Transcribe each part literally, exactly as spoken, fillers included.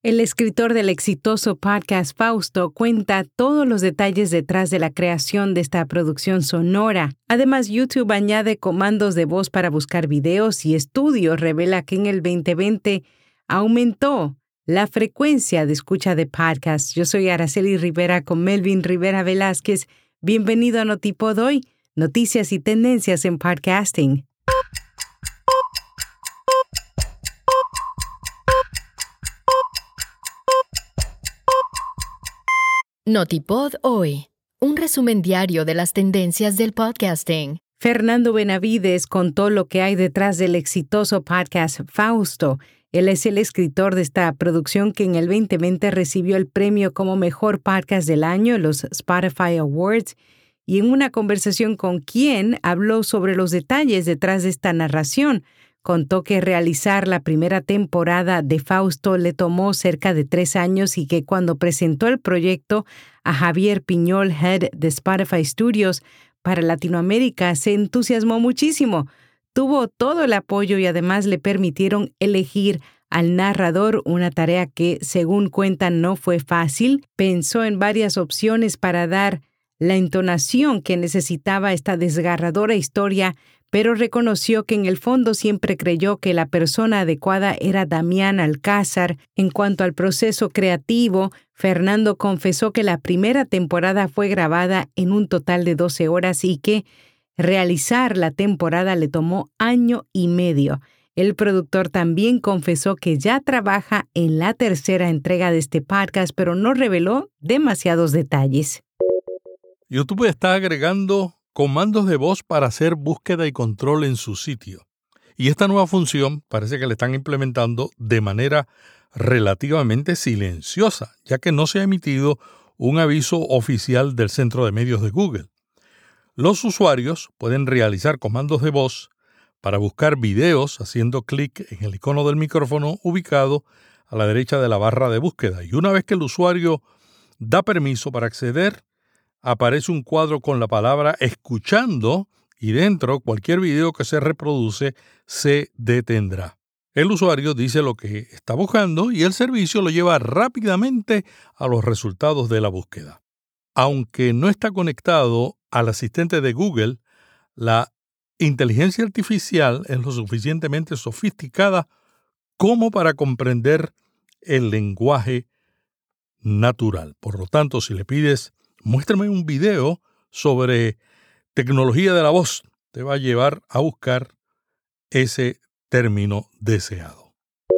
El escritor del exitoso podcast Fausto cuenta todos los detalles detrás de la creación de esta producción sonora. Además, YouTube añade comandos de voz para buscar videos y estudios revela que en el veinte veinte aumentó la frecuencia de escucha de podcasts. Yo soy Araceli Rivera con Melvin Rivera Velázquez. Bienvenido a Notipod Hoy, noticias y tendencias en podcasting. Notipod Hoy, un resumen diario de las tendencias del podcasting. Fernando Benavides contó lo que hay detrás del exitoso podcast Fausto. Él es el escritor de esta producción que en el veinte veinte recibió el premio como Mejor Podcast del Año en los Spotify Awards, y en una conversación con quien habló sobre los detalles detrás de esta narración. Contó que realizar la primera temporada de Fausto le tomó cerca de tres años y que cuando presentó el proyecto a Javier Piñol, head de Spotify Studios para Latinoamérica, se entusiasmó muchísimo. Tuvo todo el apoyo y además le permitieron elegir al narrador, una tarea que, según cuentan, no fue fácil. Pensó en varias opciones para dar la entonación que necesitaba esta desgarradora historia, pero reconoció que en el fondo siempre creyó que la persona adecuada era Damián Alcázar. En cuanto al proceso creativo, Fernando confesó que la primera temporada fue grabada en un total de doce horas y que realizar la temporada le tomó año y medio. El productor también confesó que ya trabaja en la tercera entrega de este podcast, pero no reveló demasiados detalles. YouTube está agregando comandos de voz para hacer búsqueda y control en su sitio. Y esta nueva función parece que la están implementando de manera relativamente silenciosa, ya que no se ha emitido un aviso oficial del Centro de Medios de Google. Los usuarios pueden realizar comandos de voz para buscar videos haciendo clic en el icono del micrófono ubicado a la derecha de la barra de búsqueda. Y una vez que el usuario da permiso para acceder, aparece un cuadro con la palabra escuchando y dentro cualquier video que se reproduce se detendrá. El usuario dice lo que está buscando y el servicio lo lleva rápidamente a los resultados de la búsqueda. Aunque no está conectado al asistente de Google, la inteligencia artificial es lo suficientemente sofisticada como para comprender el lenguaje natural. Por lo tanto, si le pides muéstrame un video sobre tecnología de la voz, te va a llevar a buscar ese término deseado.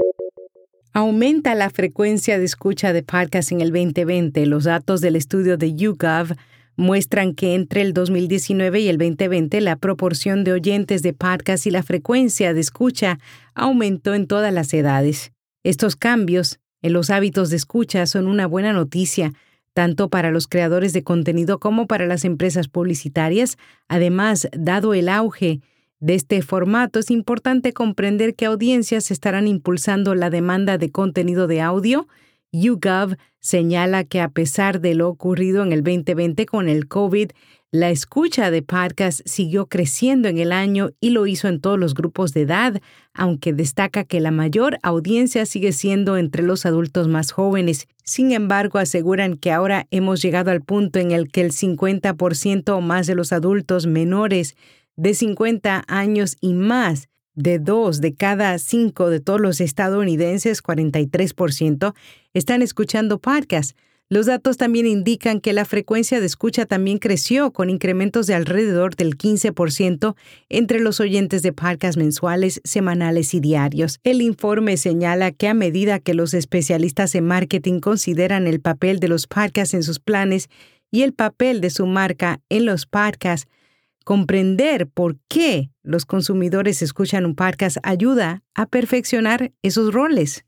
Aumenta la frecuencia de escucha de podcasts en el veinte veinte. Los datos del estudio de YouGov muestran que entre el dos mil diecinueve y el veinte veinte la proporción de oyentes de podcasts y la frecuencia de escucha aumentó en todas las edades. Estos cambios en los hábitos de escucha son una buena noticia, tanto para los creadores de contenido como para las empresas publicitarias. Además, dado el auge de este formato, es importante comprender qué audiencias estarán impulsando la demanda de contenido de audio. YouGov señala que a pesar de lo ocurrido en el veinte veinte con el COVID, la escucha de podcasts siguió creciendo en el año y lo hizo en todos los grupos de edad, aunque destaca que la mayor audiencia sigue siendo entre los adultos más jóvenes. Sin embargo, aseguran que ahora hemos llegado al punto en el que el cincuenta por ciento o más de los adultos menores de cincuenta años y más, de dos de cada cinco de todos los estadounidenses, cuarenta y tres por ciento, están escuchando podcasts. Los datos también indican que la frecuencia de escucha también creció, con incrementos de alrededor del quince por ciento entre los oyentes de podcasts mensuales, semanales y diarios. El informe señala que a medida que los especialistas en marketing consideran el papel de los podcasts en sus planes y el papel de su marca en los podcasts, comprender por qué los consumidores escuchan un podcast ayuda a perfeccionar esos roles.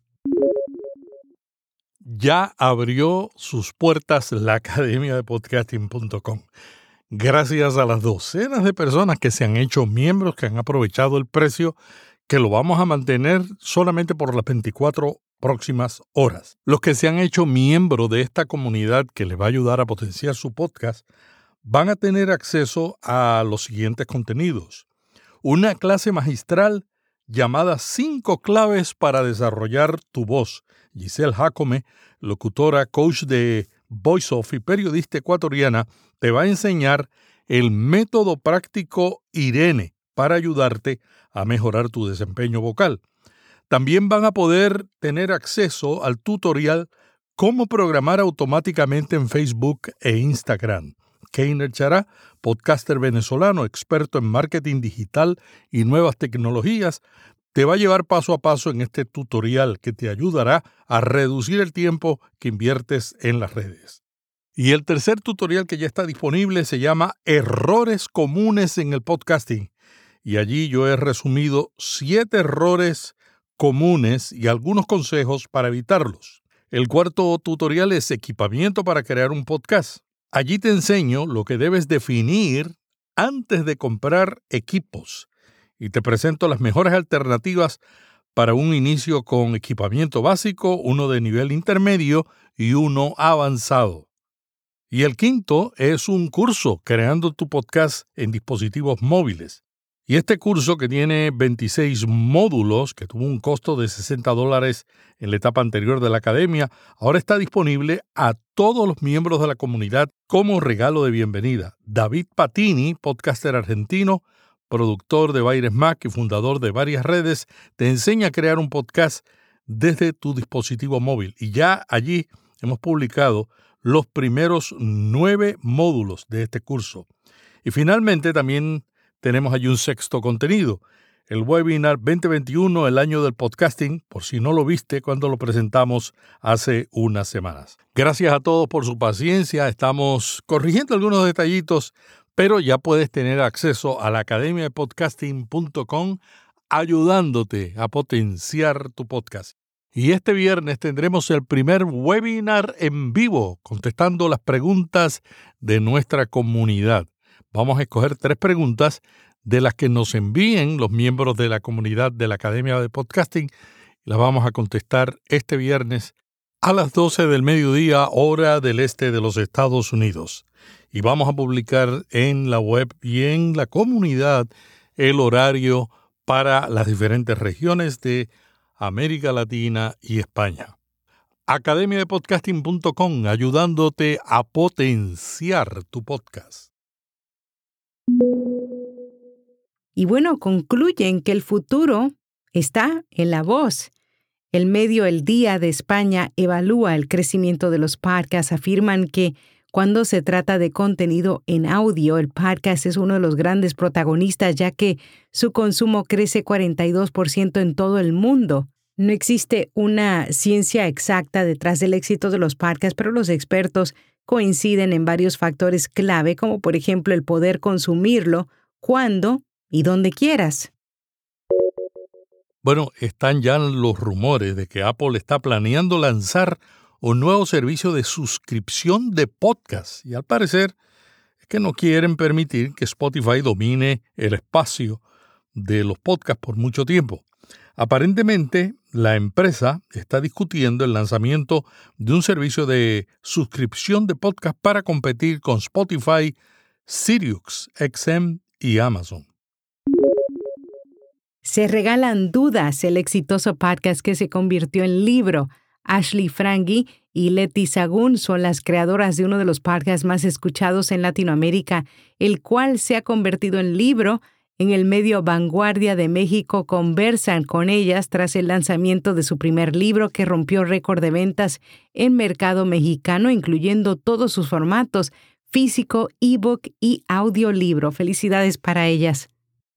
Ya abrió sus puertas la Academia de Podcasting punto com. Gracias a las docenas de personas que se han hecho miembros, que han aprovechado el precio, que lo vamos a mantener solamente por las veinticuatro próximas horas. Los que se han hecho miembro de esta comunidad que les va a ayudar a potenciar su podcast van a tener acceso a los siguientes contenidos: una clase magistral llamada Cinco claves para desarrollar tu voz. Giselle Jacome, locutora, coach de VoiceOff y periodista ecuatoriana, te va a enseñar el método práctico Irene para ayudarte a mejorar tu desempeño vocal. También van a poder tener acceso al tutorial Cómo programar automáticamente en Facebook e Instagram. Keiner Chará, podcaster venezolano, experto en marketing digital y nuevas tecnologías, te va a llevar paso a paso en este tutorial que te ayudará a reducir el tiempo que inviertes en las redes. Y el tercer tutorial que ya está disponible se llama Errores comunes en el podcasting. Y allí yo he resumido siete errores comunes y algunos consejos para evitarlos. El cuarto tutorial es Equipamiento para crear un podcast. Allí te enseño lo que debes definir antes de comprar equipos y te presento las mejores alternativas para un inicio con equipamiento básico, uno de nivel intermedio y uno avanzado. Y el quinto es un curso creando tu podcast en dispositivos móviles. Y este curso, que tiene veintiséis módulos, que tuvo un costo de sesenta dólares en la etapa anterior de la academia, ahora está disponible a todos los miembros de la comunidad como regalo de bienvenida. David Patini, podcaster argentino, productor de Baires Mac y fundador de varias redes, te enseña a crear un podcast desde tu dispositivo móvil. Y ya allí hemos publicado los primeros nueve módulos de este curso. Y finalmente también tenemos allí un sexto contenido, el webinar veinte veintiuno, el año del podcasting, por si no lo viste cuando lo presentamos hace unas semanas. Gracias a todos por su paciencia, estamos corrigiendo algunos detallitos, pero ya puedes tener acceso a la academia de podcasting punto com ayudándote a potenciar tu podcast. Y este viernes tendremos el primer webinar en vivo, contestando las preguntas de nuestra comunidad. Vamos a escoger tres preguntas de las que nos envíen los miembros de la comunidad de la Academia de Podcasting. Las vamos a contestar este viernes a las doce del mediodía, hora del este de los Estados Unidos. Y vamos a publicar en la web y en la comunidad el horario para las diferentes regiones de América Latina y España. academia de podcasting punto com, ayudándote a potenciar tu podcast. Y bueno, concluyen que el futuro está en la voz. El medio El Día de España evalúa el crecimiento de los podcasts. Afirman que cuando se trata de contenido en audio, el podcast es uno de los grandes protagonistas, ya que su consumo crece cuarenta y dos por ciento en todo el mundo. No existe una ciencia exacta detrás del éxito de los podcasts, pero los expertos coinciden en varios factores clave, como por ejemplo el poder consumirlo cuando y donde quieras. Bueno, están ya los rumores de que Apple está planeando lanzar un nuevo servicio de suscripción de podcast. Y al parecer es que no quieren permitir que Spotify domine el espacio de los podcasts por mucho tiempo. Aparentemente, la empresa está discutiendo el lanzamiento de un servicio de suscripción de podcast para competir con Spotify, Sirius X M y Amazon. Se regalan dudas el exitoso podcast que se convirtió en libro. Ashley Frangi y Leti Sagún son las creadoras de uno de los podcasts más escuchados en Latinoamérica, el cual se ha convertido en libro. En el medio Vanguardia de México conversan con ellas tras el lanzamiento de su primer libro que rompió récord de ventas en mercado mexicano, incluyendo todos sus formatos, físico, ebook y audiolibro. Felicidades para ellas.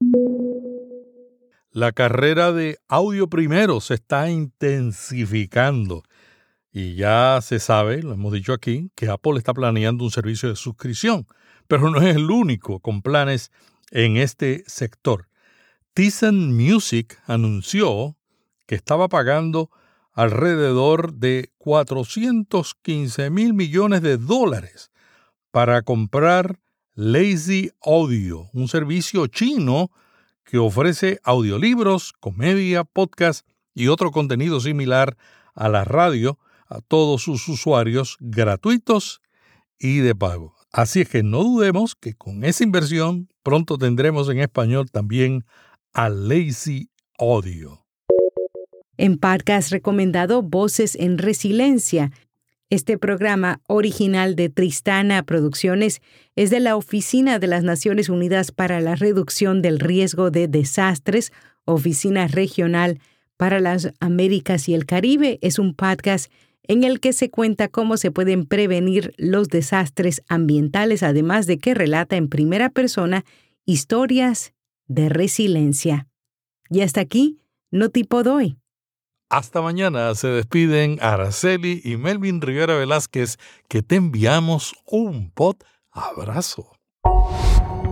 La carrera de audio primero se está intensificando y ya se sabe, lo hemos dicho aquí, que Apple está planeando un servicio de suscripción, pero no es el único con planes en este sector. Tizen Music anunció que estaba pagando alrededor de cuatrocientos quince mil millones de dólares para comprar Lazy Audio, un servicio chino que ofrece audiolibros, comedia, podcast y otro contenido similar a la radio a todos sus usuarios gratuitos y de pago. Así es que no dudemos que con esa inversión pronto tendremos en español también a Lazy Audio. En podcast recomendado Voces en Resiliencia. Este programa original de Tristana Producciones es de la Oficina de las Naciones Unidas para la Reducción del Riesgo de Desastres, Oficina Regional para las Américas y el Caribe. Es un podcast en el que se cuenta cómo se pueden prevenir los desastres ambientales, además de que relata en primera persona historias de resiliencia. Y hasta aquí, Notipod hoy. Hasta mañana. Se despiden Araceli y Melvin Rivera Velázquez, que te enviamos un pod abrazo.